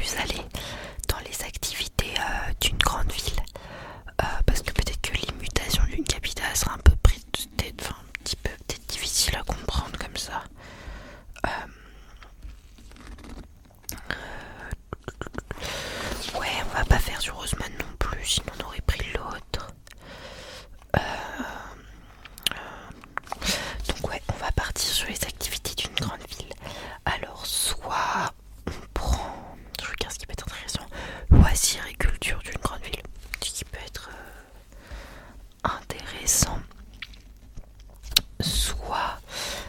plus aller dans les activités d'une grande ville, parce que peut-être que l'immutation d'une capitale sera un peu un petit peu peut-être difficile à comprendre comme ça. Ouais, on va pas faire sur Roseman non plus, sinon on aurait pris l'autre. Donc ouais, on va partir sur les activités d'une grande ville. Alors soit on prend, je regarde ce qui peut être intéressant, loisirs et culture d'une grande ville, ce qui peut être intéressant. Soit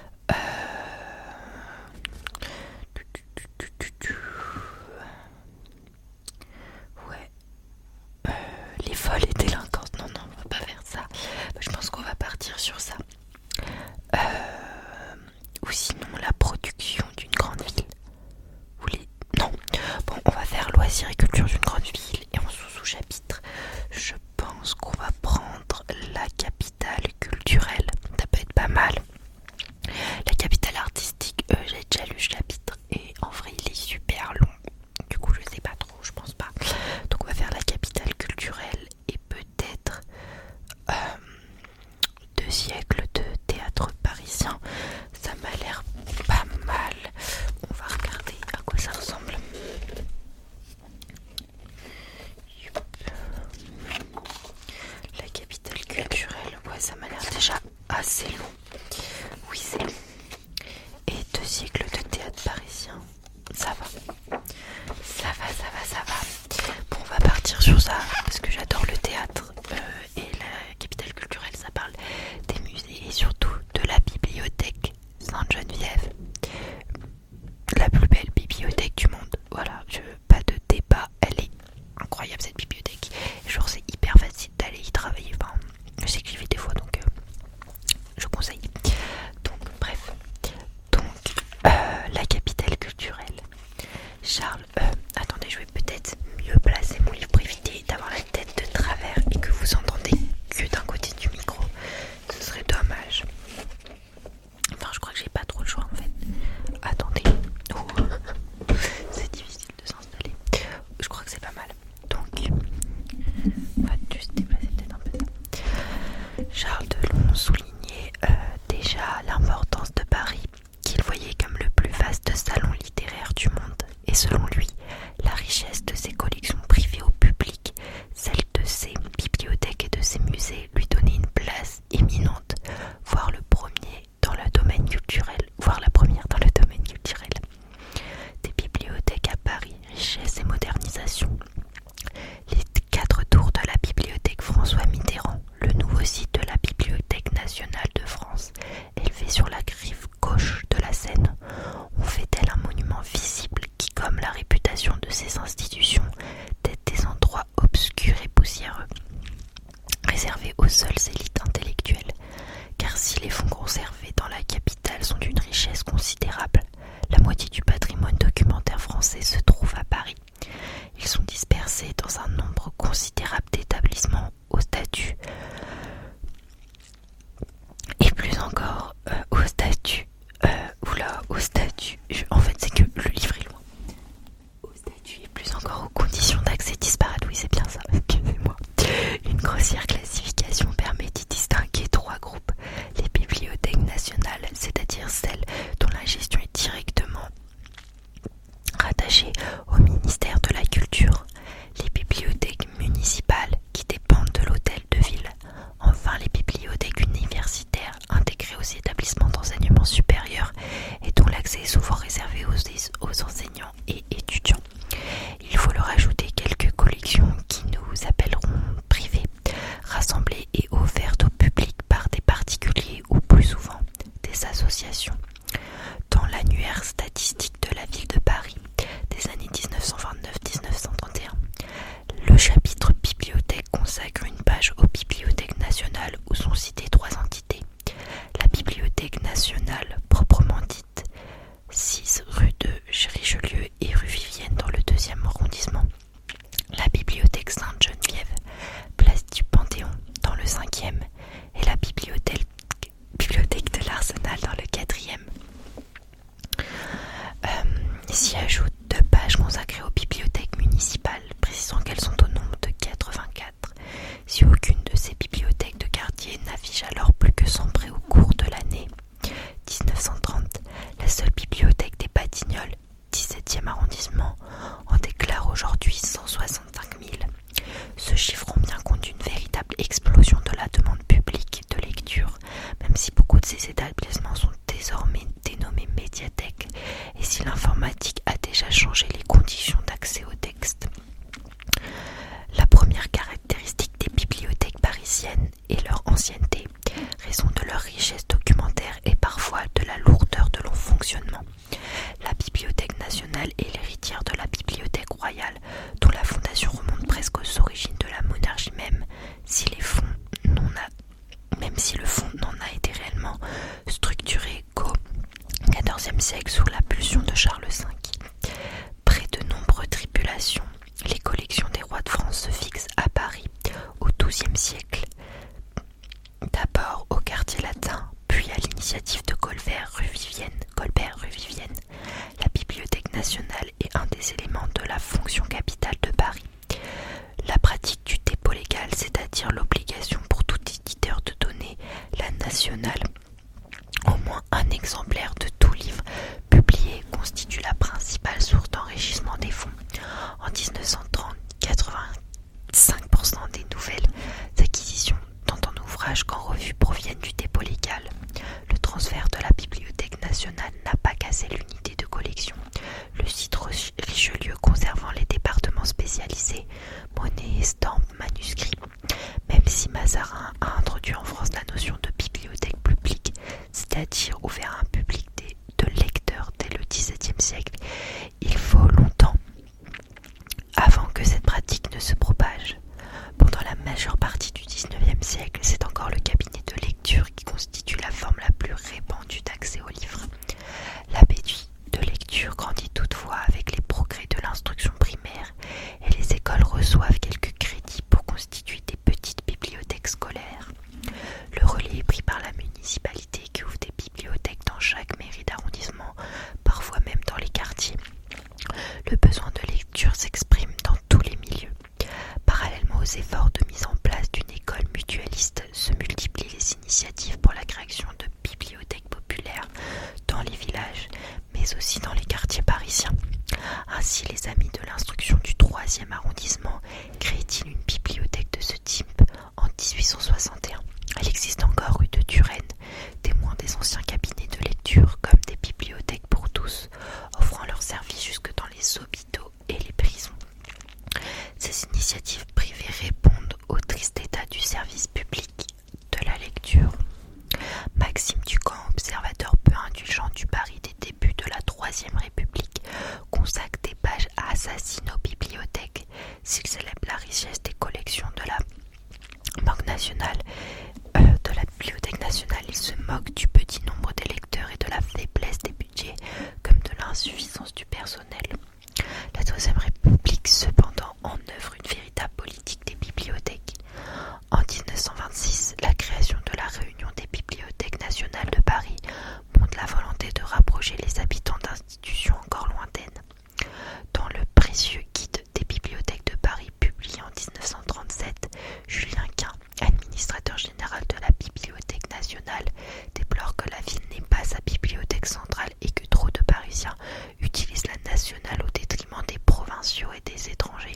ouais, les folles et délinquantes. Non, on va pas faire ça. Je pense qu'on va partir sur ça. Ou sinon la production d'une grande ville. Non. Bon, on va faire loisirs et culture d'une grande ville et en sous-chapitre, je pense qu'on va prendre la capitale culturelle. Ça peut être pas mal. La capitale artistique, j'ai déjà lu le chapitre et en vrai il est super long. Du coup je sais pas trop, je pense pas. Donc on va faire la capitale culturelle et peut-être 2 siècles de théâtre parisien. Ça m'a l'air pas mal. On va regarder à quoi ça ressemble. La capitale culturelle, ouais, ça m'a l'air déjà assez long. Oui, c'est long. Et 2 siècles de théâtre parisien. Ça va. Bon, on va partir sur ça parce que j'adore le théâtre. Et la capitale culturelle, ça parle des musées et surtout de la bibliothèque Sainte-Geneviève. La plus belle bibliothèque du monde. Voilà, pas de débat. Elle est incroyable cette bibliothèque. Et genre, c'est hyper facile d'aller y travailler. Enfin, je sais que j'y vais des fois, donc je conseille. Donc, bref. La capitale culturelle. Charles, attendez, je vais peut-être mieux placer mon livre pour éviter d'avoir la tête de travers et que vous entendez que d'un côté du micro. Ce serait dommage. Enfin, je crois que j'ai pas trop le choix en fait. Attendez. C'est difficile de s'installer. Je crois que c'est pas mal. Donc, on va juste déplacer peut-être un peu ça. Charles Delon soulignait déjà l'importance de Paris, qu'il voyait comme le plus vaste salon littéraire du monde. Et selon lui, la richesse de ses collections privées au public, celle de ses bibliothèques et de ses musées lui donnait une place éminente, voire la première dans le domaine culturel. Des bibliothèques à Paris, richesse et modernisation. Les 4 tours de la bibliothèque François Mitterrand, le nouveau site de la Bibliothèque nationale de France, élevé sur la rive gauche de la Seine, ont fait d'elle un monument visible qui, comme la réputation de ces institutions, d'être des endroits obscurs et poussiéreux, réservés aux seules élites intellectuelles. Car si les fonds conservés dans la capitale sont d'une richesse considérable, la moitié du patrimoine documentaire français se trouve à Paris. Ils sont dispersés dans un nombre considérable d'établissements au statut et plus encore au statut. En fait, c'est que le livre est loin. Au statut et plus encore aux conditions d'accès disparates. Oui, c'est bien ça. Excusez-moi. Une grossière classification permet d'y distinguer 3 groupes. Les bibliothèques nationales, c'est-à-dire celles dont la gestion est directement rattachée au ministère de la Culture. Les bibliothèques municipales qui dépendent de l'hôtel de ville. Enfin, les bibliothèques universitaires intégrées aux établissements d'enseignement supérieur et dont l'accès est souvent réservé aux enseignants et étudiants. Il faut leur ajouter quelques collections qui nous appelleront privées, rassemblées et offertes au public par des particuliers ou plus souvent des associations. Dans l'annuaire statistique de la ville de Paris des années 1929-1931, le chapitre bibliothèque consacre une page aux bibliothèques nationales où sont citées 3 entités. La bibliothèque nationale proprement dite, 6 rue de Richelieu et rue Vivienne dans le 2e arrondissement. La bibliothèque Sainte-Geneviève, place du Panthéon dans le 5e et la bibliothèque de l'Arsenal dans le 4e. S'y ajoutent 2 pages consacrées aux bibliothèques si l'informatique a déjà changé les conditions d'accès au texte. La première caractéristique des bibliothèques parisiennes est leur ancienneté, raison de leur richesse documentaire et parfois de la lourdeur de leur fonctionnement. La Bibliothèque nationale est l'héritière de la Bibliothèque royale, dont la fondation remonte presque aux origines de la monarchie même si le fonds n'en a été réellement structuré qu'au XIVe siècle sous l'impulsion de Charles V. Près de nombreuses tribulations, les collections des rois de France se fixent à Paris au XIIe siècle. D'abord au quartier latin, puis à l'initiative de Colbert rue Vivienne. La Bibliothèque nationale est un des éléments de la fonction capitale de Paris. La pratique du dépôt légal, c'est-à-dire l'obligation pour tout éditeur de donner la nationale au moins un exemplaire de tout livre publié, constitue la principale source d'enrichissement des fonds. En 1930, 85% des nouvelles acquisitions tant en ouvrage qu'en revue proviennent du dépôt légal. Le transfert de la Bibliothèque nationale n'a pas cassé l'unité de collection. Le site Richelieu conservant les départements spécialisés, monnaie, estampes, manuscrits. Même si Mazarin a introduit en France la notion de bibliothèque publique, c'est-à-dire ouvert à un public de lecteurs dès le XVIIe siècle, il faut longtemps avant que cette pratique ne se propage. Pendant la majeure partie du XIXe siècle, c'est encore le cabinet de lecture qui constitue la forme la plus répandue d'accès aux livres. L'appétit de lecture grandit toutefois avec les progrès de l'instruction primaire et les écoles reçoivent quelques crédits pour constituer des petites bibliothèques scolaires. Le relais est pris par la municipalité qui ouvre des bibliothèques dans chaque mairie d'arrondissement, parfois même dans les quartiers. Le besoin de lecture s'exprime dans tous les milieux. Parallèlement aux efforts de mise en place d'une école mutualiste, se multiplient les initiatives pour la création de bibliothèques populaires dans les villages, mais aussi dans les quartiers parisiens. Ainsi, les Amis de l'instruction du 3e arrondissement créent-ils une bibliothèque de ce type en 1861. Elle existe encore rue de Turenne, témoin des anciens cabinets de lecture comme des bibliothèques pour tous, offrant leurs services jusque dans les hôpitaux et les prisons. Ces initiatives privées répondent au triste état du service public de la lecture. Maxime Ducamp, observateur peu indulgent du Paris des débuts de la Troisième République, consacre des pages assassines aux bibliothèques. S'il célèbre la richesse des collections de la Banque nationale, de la Bibliothèque nationale, il se moque du petit nombre des lecteurs et de la faiblesse des budgets, comme de l'insuffisance du personnel. La Troisième République, cependant, en œuvre une véritable politique des bibliothèques. En 1926, la création de la Réunion des bibliothèques nationales de Paris montre la volonté de rapprocher les habitants d'institutions encore lointaines. Dans le précieux guide des bibliothèques de Paris, publié en 1937, Julien Quint, administrateur général de la Bibliothèque nationale, déplore que la ville n'est pas sa bibliothèque centrale et que trop de Parisiens utilisent la nationale au détriment des provinciaux et des étrangers.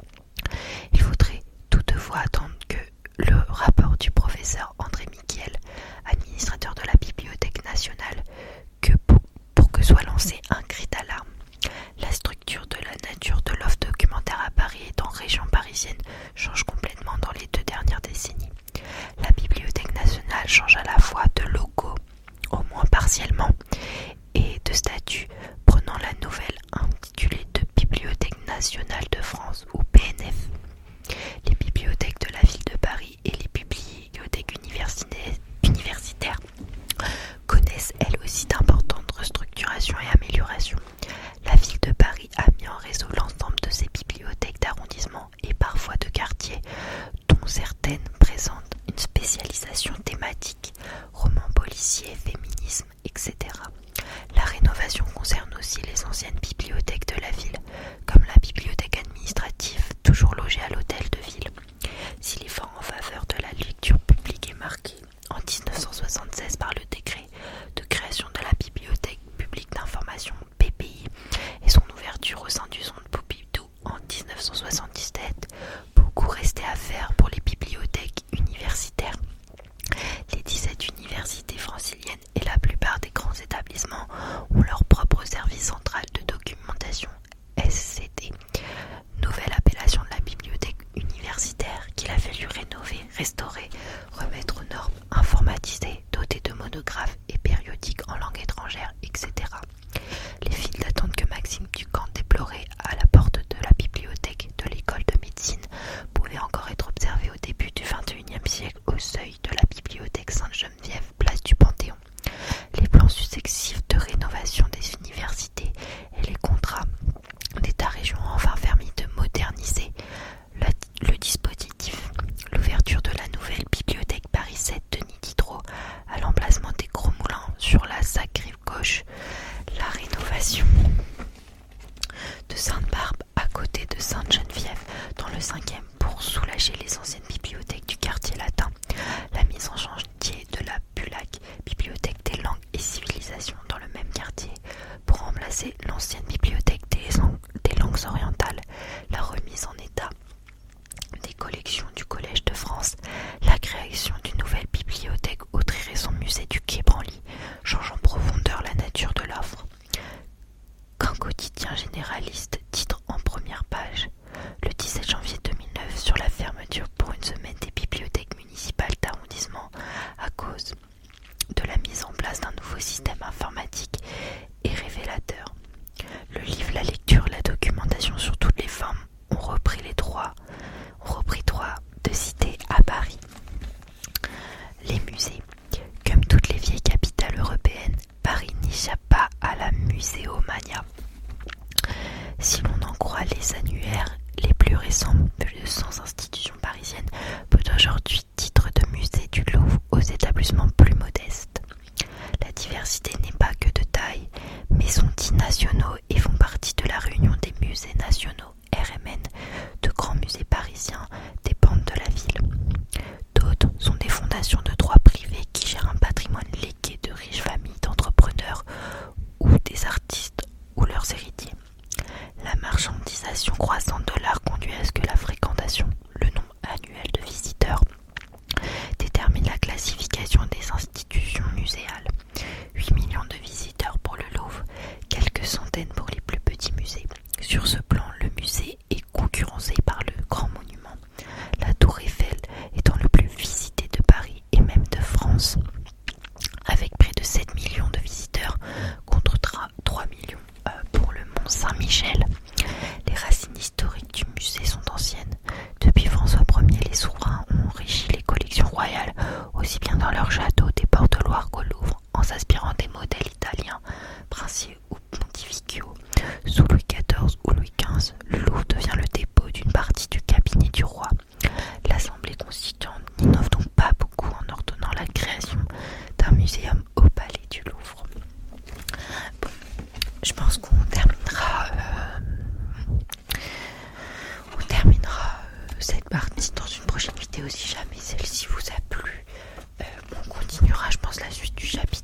Il faudrait toutefois attendre que le rapport du professeur André Miquiel, administrateur de la Bibliothèque nationale, pour que soit lancé un cri d'alarme. La structure de la nature de l'offre documentaire à Paris et en région parisienne change complètement dans les 2 dernières décennies. La Bibliothèque nationale change à la fois de logo, au moins partiellement, et de statut, prenant la nouvelle intitulée de Bibliothèque nationale de France ou BNF. Les bibliothèques de la ville de Paris et les bibliothèques universitaires connaissent elles aussi d'importantes restructurations et améliorations. La ville de Paris a mis en réseau l'ensemble de ses bibliothèques d'arrondissement et parfois de quartier, dont certaines présentent une spécialisation thématique, romans policiers, féminisme, etc. La rénovation concerne aussi les anciennes bibliothèques de la ville, comme la bibliothèque administrative, toujours logée à l'hôtel de ville. Si l'effort en faveur de la lecture publique est marqué en 1976 par le décret de création de la Bibliothèque publique d'information BPI et son ouverture au sein du centre Pompidou en 1977, beaucoup restait à faire pour les bibliothèques universitaires. Les 17 universités franciliennes et la plupart des grands établissements ont leur propre service central le 5e pour soulager les anciennes bibliothèques du quartier latin. La mise en chantier de la BULAC, Bibliothèque des langues et civilisations, dans le même quartier, pour remplacer l'ancienne bibliothèque des langues orientales. La remise en état des collections du Collège de France, la création d'une nouvelle bibliothèque au très récent musée du Quai Branly, change en profondeur la nature de l'offre. Qu'un quotidien généraliste titre en première page, le 17 janvier 2009, sur la fermeture pour une semaine des bibliothèques municipales d'arrondissement à cause de la mise en place d'un nouveau système informatique est révélateur. Le livre, la lecture, la documentation sur toutes les formes ont repris droit de cité à Paris. Les musées. Comme toutes les vieilles capitales européennes, Paris n'échappe pas à la muséomania. Si l'on en croit les annuaires les plus récents, plus de 100 institutions parisiennes peuvent aujourd'hui titre de musée du Louvre aux établissements plus modestes. La diversité n'est pas que de taille, mais sont dits nationaux et font partie de la réunion des musées nationaux RMN. De grands musées parisiens dépendent de la ville. D'autres sont des fondations de droit privé qui gèrent un patrimoine légué de riches familles d'entrepreneurs ou des artistes ou leurs héritiers. La marchandisation croissante de l'art conduit à ce que la fréquentation, le nombre annuel de visiteurs, détermine la classification des institutions muséales. 8 millions de visiteurs pour le Louvre, quelques centaines pour les plus petits musées. Sur ce plan, le musée est concurrencé par le Grand Monument, la Tour Eiffel étant le plus visité de Paris et même de France, avec près de 7 millions de visiteurs contre 3 millions pour le Mont Saint-Michel. Les racines historiques du musée sont anciennes. Depuis François Ier, les souverains ont enrichi les collections royales, aussi bien dans leurs châteaux des bords de Loire qu'au Louvre, en s'inspirant des modèles italiens, princiers ou pontificaux. Sous Louis XIV ou Louis XV, le Louvre devient le dépôt d'une partie du cabinet du roi. L'Assemblée constituante n'innove donc pas beaucoup en ordonnant la création d'un muséum au Palais du Louvre. Bon, je pense qu'on terminera cette partie dans une prochaine vidéo si jamais celle-ci vous a plu. On continuera, je pense, la suite du chapitre